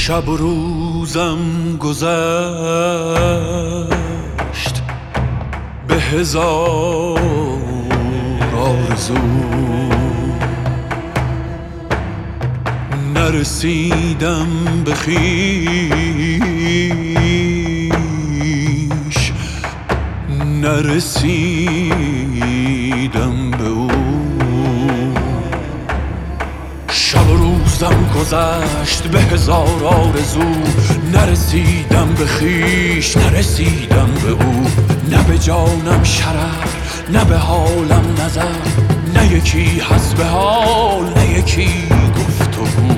شب و روزم گذشت به هزار آرزو، نرسیدم به خویش، نرسیدم به او. شب و روزم گذشت به هزار آرزو، نرسیدم به خویش، نرسیدم به او. نه به جانم شرف، نه به حالم نظر، نه یکی هست به حال، نه یکی گفتگو.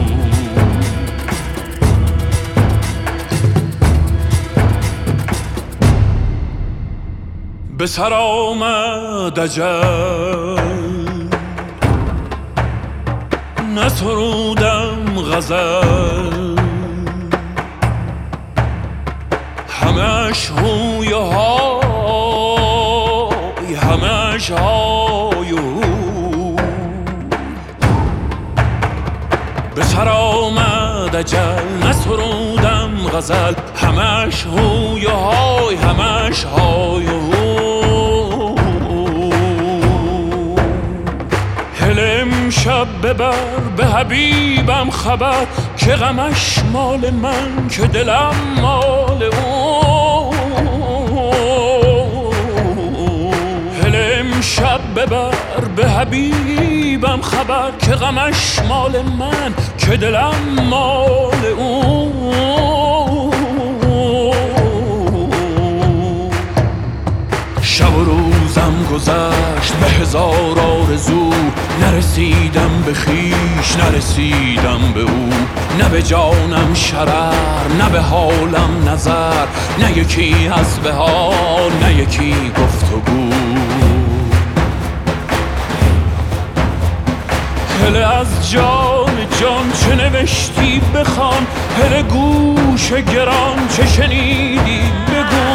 به سر آمد اجل، نسرودم غزل، همش هوی و های، همش های و هو. به سر آمد اجل، نسرودم غزل، همش هوی و های، همش های و هو. امشب ببر به حبیبم خبر، که غمش مال من، که دلم مال او. هل امشب ببر به حبیبم خبر، که غمش مال من، که دلم مال او. شب و روزم گذشت به هزار آرزو، نرسیدم به خویش، نرسیدم به او. نه به جانم شرر، نه به حالم نظر، نه یکی از به حال، نه یکی گفتگو. هله از جان جان چه نوشتی بخوان، هله گوش گران چه شنیدی بگو.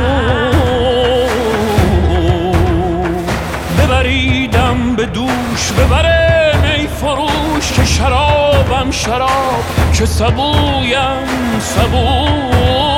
ببریدم به دوش، ببره می فروش، که شرابم شراب، که سبویم سبو.